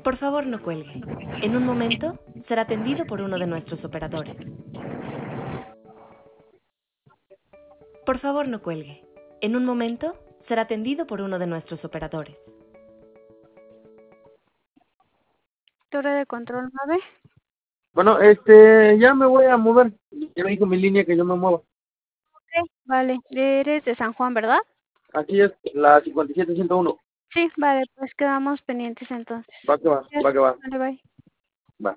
Por favor, no cuelgue. En un momento será atendido por uno de nuestros operadores. Por favor, no cuelgue. En un momento será atendido por uno de nuestros operadores. Torre de control 9. Bueno, ya me voy a mover. Ya me dijo mi línea que yo me muevo. Ok, vale. Eres de San Juan, ¿verdad? Aquí es la 57101. Sí, vale, pues quedamos pendientes entonces. Va que va, va que va. Vale, bye.